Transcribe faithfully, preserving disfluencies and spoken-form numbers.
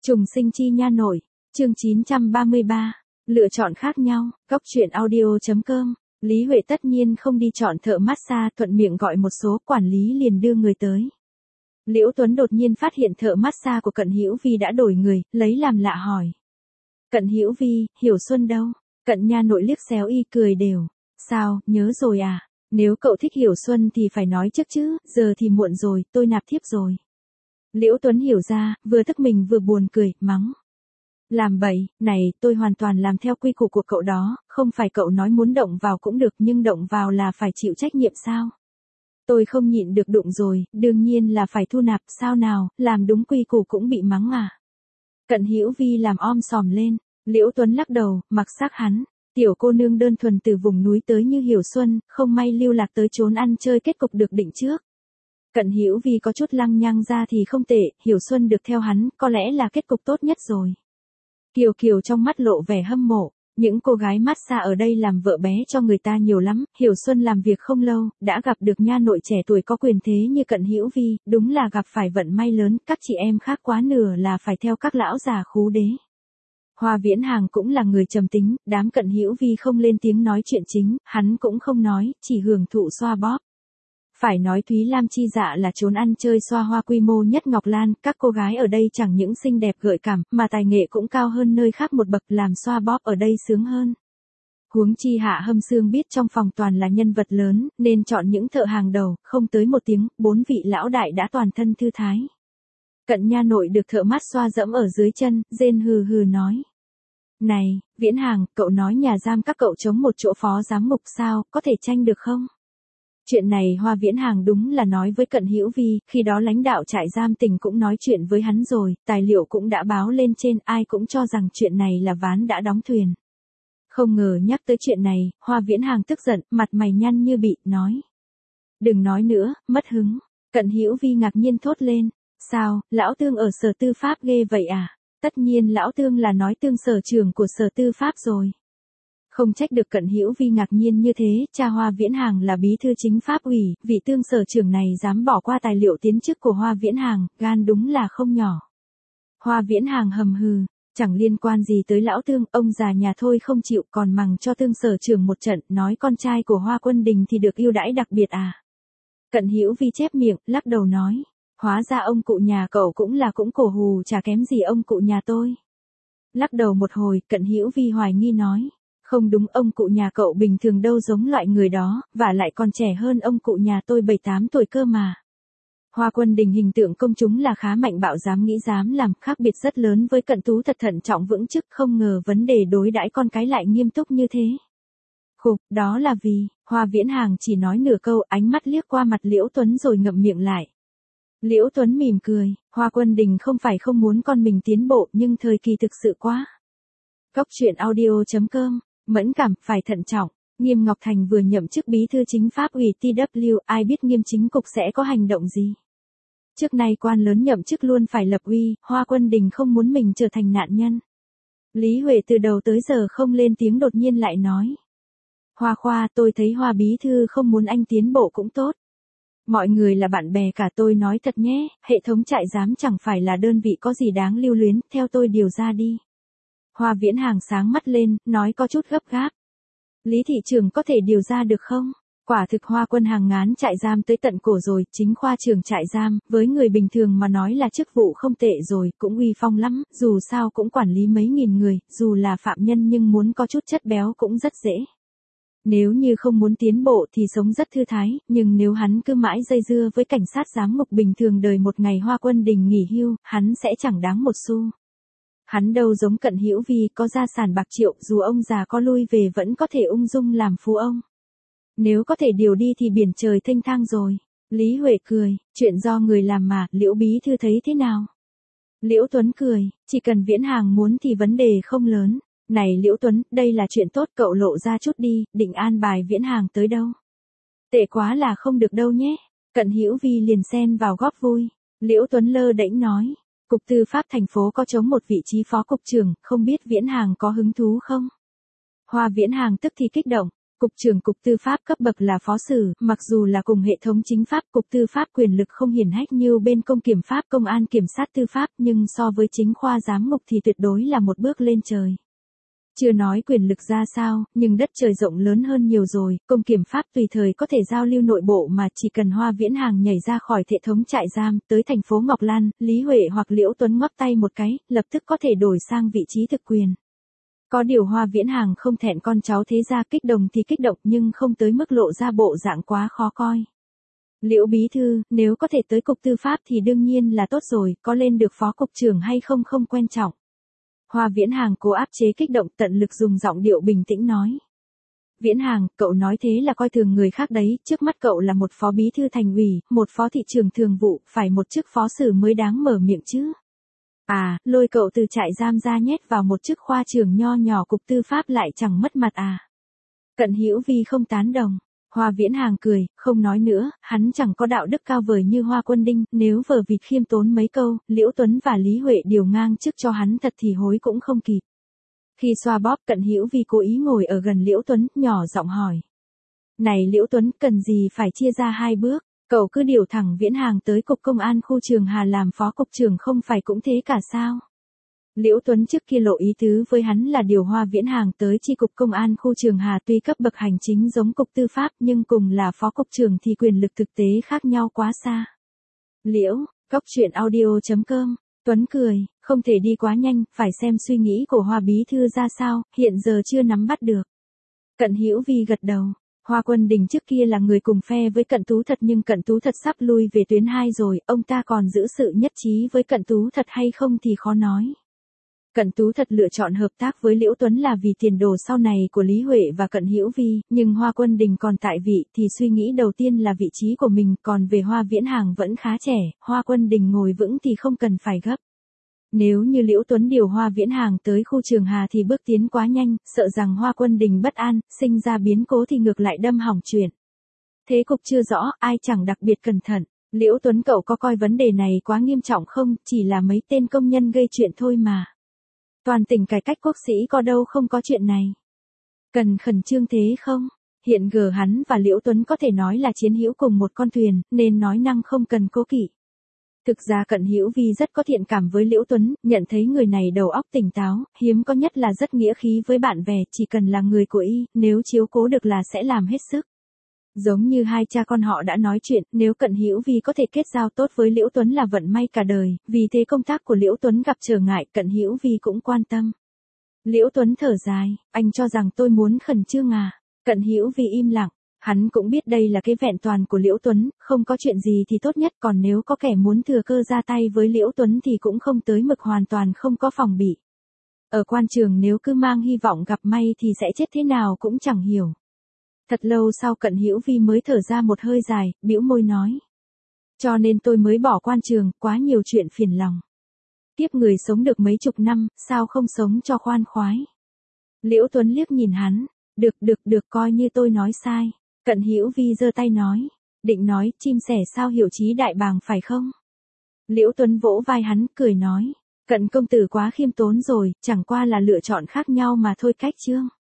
Trùng sinh chi nha nội, chương chín trăm ba mươi ba, lựa chọn khác nhau, góc truyện audio.com, Lý Huệ tất nhiên không đi chọn thợ massage, thuận miệng gọi một số, quản lý liền đưa người tới. Liễu Tuấn đột nhiên phát hiện thợ massage của Cận Hữu Vi đã đổi người, lấy làm lạ hỏi. Cận Hữu Vi, Hiểu Xuân đâu? Cận nha nội liếc xéo y cười đều. Sao, nhớ rồi à? Nếu cậu thích Hiểu Xuân thì phải nói trước chứ, giờ thì muộn rồi, tôi nạp thiếp rồi. Liễu Tuấn hiểu ra, vừa tức mình vừa buồn cười, mắng. Làm bậy, này, tôi hoàn toàn làm theo quy củ của cậu đó, không phải cậu nói muốn động vào cũng được nhưng động vào là phải chịu trách nhiệm sao? Tôi không nhịn được đụng rồi, đương nhiên là phải thu nạp, sao nào, làm đúng quy củ cũng bị mắng à? Cận Hữu Vi làm om sòm lên, Liễu Tuấn lắc đầu, mặc xác hắn. Tiểu cô nương đơn thuần từ vùng núi tới như Hiểu Xuân, không may lưu lạc tới trốn ăn chơi kết cục được định trước. Cận Hữu Vi có chút lăng nhăng ra thì không tệ, Hiểu Xuân được theo hắn, có lẽ là kết cục tốt nhất rồi. Kiều Kiều trong mắt lộ vẻ hâm mộ, những cô gái massage ở đây làm vợ bé cho người ta nhiều lắm, Hiểu Xuân làm việc không lâu, đã gặp được nha nội trẻ tuổi có quyền thế như Cận Hữu Vi, đúng là gặp phải vận may lớn, các chị em khác quá nửa là phải theo các lão già khú đế. Hoa Viễn Hàng cũng là người trầm tính, đám Cận Hữu Vi không lên tiếng nói chuyện chính, hắn cũng không nói, chỉ hưởng thụ xoa bóp. Phải nói Thúy Lam Chi Dạ là trốn ăn chơi xoa hoa quy mô nhất Ngọc Lan, các cô gái ở đây chẳng những xinh đẹp gợi cảm, mà tài nghệ cũng cao hơn nơi khác một bậc, làm xoa bóp ở đây sướng hơn. Huống chi Hạ Hâm Sương biết trong phòng toàn là nhân vật lớn, nên chọn những thợ hàng đầu, không tới một tiếng, bốn vị lão đại đã toàn thân thư thái. Cận nha nội được thợ mát xoa dẫm ở dưới chân, rên hừ hừ nói. Này, Viễn Hàng, cậu nói nhà giam các cậu chống một chỗ phó giám mục sao, có thể tranh được không? Chuyện này Hoa Viễn Hàng đúng là nói với Cận Hữu Vi, khi đó lãnh đạo trại giam tỉnh cũng nói chuyện với hắn rồi, tài liệu cũng đã báo lên trên, ai cũng cho rằng chuyện này là ván đã đóng thuyền. Không ngờ nhắc tới chuyện này, Hoa Viễn Hàng tức giận, mặt mày nhăn như bị, nói. Đừng nói nữa, mất hứng. Cận Hữu Vi ngạc nhiên thốt lên. Sao, lão Tương ở sở tư pháp ghê vậy à? Tất nhiên lão Tương là nói Tương sở trưởng của sở tư pháp rồi. Không trách được Cận Hữu Vi ngạc nhiên như thế, cha Hoa Viễn Hàng là bí thư chính pháp ủy, vị Tương sở trưởng này dám bỏ qua tài liệu tiến chức của Hoa Viễn Hàng, gan đúng là không nhỏ. Hoa Viễn Hàng hầm hừ, chẳng liên quan gì tới lão Tương, ông già nhà thôi không chịu còn mằng cho Tương sở trưởng một trận, nói con trai của Hoa Quân Đình thì được ưu đãi đặc biệt à. Cận Hữu Vi chép miệng, lắc đầu nói. Hóa ra ông cụ nhà cậu cũng là cũng cổ hù chả kém gì ông cụ nhà tôi. Lắc đầu một hồi, Cận Hữu Vi hoài nghi nói. Không đúng, ông cụ nhà cậu bình thường đâu giống loại người đó, và lại còn trẻ hơn ông cụ nhà tôi bảy tám tuổi cơ mà. Hoa Quân Đình hình tượng công chúng là khá mạnh bạo dám nghĩ dám làm, khác biệt rất lớn với Cận Tú thật thận trọng vững chức, không ngờ vấn đề đối đãi con cái lại nghiêm túc như thế. Khục, đó là vì, Hoa Viễn Hàng chỉ nói nửa câu, ánh mắt liếc qua mặt Liễu Tuấn rồi ngậm miệng lại. Liễu Tuấn mỉm cười, Hoa Quân Đình không phải không muốn con mình tiến bộ nhưng thời kỳ thực sự quá. Góc truyện audio.com, mẫn cảm, phải thận trọng, Nghiêm Ngọc Thành vừa nhậm chức bí thư chính pháp ủy tê vê, ai biết Nghiêm chính cục sẽ có hành động gì. Trước nay quan lớn nhậm chức luôn phải lập uy, Hoa Quân Đình không muốn mình trở thành nạn nhân. Lý Huệ từ đầu tới giờ không lên tiếng đột nhiên lại nói. Hoa Khoa, tôi thấy Hoa bí thư không muốn anh tiến bộ cũng tốt. Mọi người là bạn bè cả, tôi nói thật nhé, hệ thống trại giám chẳng phải là đơn vị có gì đáng lưu luyến, theo tôi điều ra đi. Hoa Viễn Hàng sáng mắt lên, nói có chút gấp gáp. Lý thị trưởng có thể điều ra được không? Quả thực Hoa Quân Hàng ngán trại giam tới tận cổ rồi, chính khoa trưởng trại giam, với người bình thường mà nói là chức vụ không tệ rồi, cũng uy phong lắm, dù sao cũng quản lý mấy nghìn người, dù là phạm nhân nhưng muốn có chút chất béo cũng rất dễ. Nếu như không muốn tiến bộ thì sống rất thư thái, nhưng nếu hắn cứ mãi dây dưa với cảnh sát giám ngục bình thường đời một ngày Hoa Quân Đình nghỉ hưu, hắn sẽ chẳng đáng một xu. Hắn đâu giống Cận Hữu Vi có gia sản bạc triệu, dù ông già có lui về vẫn có thể ung dung làm phú ông. Nếu có thể điều đi thì biển trời thênh thang rồi. Lý Huệ cười, chuyện do người làm mà, Liễu bí thư thấy thế nào? Liễu Tuấn cười, chỉ cần Viễn Hàng muốn thì vấn đề không lớn. Này Liễu Tuấn, đây là chuyện tốt, cậu lộ ra chút đi, định an bài Viễn Hàng tới đâu? Tệ quá là không được đâu nhé. Cận Hữu Vi liền xen vào góp vui. Liễu Tuấn lơ đễnh nói. Cục tư pháp thành phố có trống một vị trí phó cục trưởng, không biết Viễn Hàng có hứng thú không? Hoa Viễn Hàng tức thì kích động. Cục trưởng Cục Tư pháp cấp bậc là phó sử, mặc dù là cùng hệ thống chính pháp Cục Tư pháp quyền lực không hiển hách như bên công kiểm pháp công an kiểm sát tư pháp nhưng so với chính khoa giám ngục thì tuyệt đối là một bước lên trời. Chưa nói quyền lực ra sao, nhưng đất trời rộng lớn hơn nhiều rồi, công kiểm pháp tùy thời có thể giao lưu nội bộ mà chỉ cần Hoa Viễn Hàng nhảy ra khỏi hệ thống trại giam, tới thành phố Ngọc Lan, Lý Huệ hoặc Liễu Tuấn ngoắc tay một cái, lập tức có thể đổi sang vị trí thực quyền. Có điều Hoa Viễn Hàng không thẹn con cháu thế gia, kích động thì kích động nhưng không tới mức lộ ra bộ dạng quá khó coi. Liễu bí thư, nếu có thể tới Cục Tư pháp thì đương nhiên là tốt rồi, có lên được phó cục trưởng hay không không quan trọng. Hoa Viễn Hàng cố áp chế kích động, tận lực dùng giọng điệu bình tĩnh nói. Viễn Hàng, cậu nói thế là coi thường người khác đấy, trước mắt cậu là một phó bí thư thành ủy, một phó thị trưởng thường vụ, phải một chức phó sử mới đáng mở miệng chứ. À, lôi cậu từ trại giam ra nhét vào một chức khoa trưởng nho nhỏ Cục Tư pháp lại chẳng mất mặt à. Cận Hữu Vi không tán đồng. Hoa Viễn Hàng cười, không nói nữa, hắn chẳng có đạo đức cao vời như Hoa Quân Đinh, nếu vờ vịt khiêm tốn mấy câu, Liễu Tuấn và Lý Huệ điều ngang trước cho hắn thật thì hối cũng không kịp. Khi xoa bóp, Cận Hữu Vi cố ý ngồi ở gần Liễu Tuấn, nhỏ giọng hỏi. Này Liễu Tuấn, cần gì phải chia ra hai bước, cậu cứ điều thẳng Viễn Hàng tới Cục Công an khu Trường Hà làm phó cục trưởng không phải cũng thế cả sao? Liễu Tuấn trước kia lộ ý tứ với hắn là điều Hoa Viễn Hàng tới chi cục công an khu Trường Hà tuy cấp bậc hành chính giống Cục Tư pháp nhưng cùng là phó cục trưởng thì quyền lực thực tế khác nhau quá xa. Liễu, Cóc truyện audio chấm com, Tuấn cười, không thể đi quá nhanh, phải xem suy nghĩ của Hoa bí thư ra sao, hiện giờ chưa nắm bắt được. Cận Hữu Vi gật đầu. Hoa Quân Đình trước kia là người cùng phe với Cận Tú Thật nhưng Cận Tú Thật sắp lui về tuyến hai rồi, ông ta còn giữ sự nhất trí với Cận Tú Thật hay không thì khó nói. Cận Tú Thật lựa chọn hợp tác với Liễu Tuấn là vì tiền đồ sau này của Lý Huệ và Cận Hữu Vi, nhưng Hoa Quân Đình còn tại vị thì suy nghĩ đầu tiên là vị trí của mình, còn về Hoa Viễn Hàng vẫn khá trẻ, Hoa Quân Đình ngồi vững thì không cần phải gấp. Nếu như Liễu Tuấn điều Hoa Viễn Hàng tới khu Trường Hà thì bước tiến quá nhanh, sợ rằng Hoa Quân Đình bất an, sinh ra biến cố thì ngược lại đâm hỏng chuyện. Thế cục chưa rõ, ai chẳng đặc biệt cẩn thận. Liễu Tuấn cậu có coi vấn đề này quá nghiêm trọng không, chỉ là mấy tên công nhân gây chuyện thôi mà. Toàn tỉnh cải cách quốc sĩ có đâu không có chuyện này. Cần khẩn trương thế không? Hiện giờ hắn và Liễu Tuấn có thể nói là chiến hữu cùng một con thuyền, nên nói năng không cần cố kỵ. Thực ra Cận Hữu Vi rất có thiện cảm với Liễu Tuấn, nhận thấy người này đầu óc tỉnh táo, hiếm có nhất là rất nghĩa khí với bạn bè, chỉ cần là người của y, nếu chiếu cố được là sẽ làm hết sức. Giống như hai cha con họ đã nói chuyện, nếu Cận Hữu Vi có thể kết giao tốt với Liễu Tuấn là vận may cả đời, vì thế công tác của Liễu Tuấn gặp trở ngại, Cận Hữu Vi cũng quan tâm. Liễu Tuấn thở dài, anh cho rằng tôi muốn khẩn trương à? Cận Hữu Vi im lặng, hắn cũng biết đây là cái vẹn toàn của Liễu Tuấn, không có chuyện gì thì tốt nhất, còn nếu có kẻ muốn thừa cơ ra tay với Liễu Tuấn thì cũng không tới mực hoàn toàn không có phòng bị. Ở quan trường nếu cứ mang hy vọng gặp may thì sẽ chết thế nào cũng chẳng hiểu. Thật lâu sau Cận Hữu Vi mới thở ra một hơi dài, bĩu môi nói. Cho nên tôi mới bỏ quan trường, quá nhiều chuyện phiền lòng. Tiếp người sống được mấy chục năm, sao không sống cho khoan khoái. Liễu Tuấn liếc nhìn hắn, được được được coi như tôi nói sai. Cận Hữu Vi giơ tay nói, định nói chim sẻ sao hiểu chí đại bàng phải không? Liễu Tuấn vỗ vai hắn, cười nói, Cận công tử quá khiêm tốn rồi, chẳng qua là lựa chọn khác nhau mà thôi cách chương.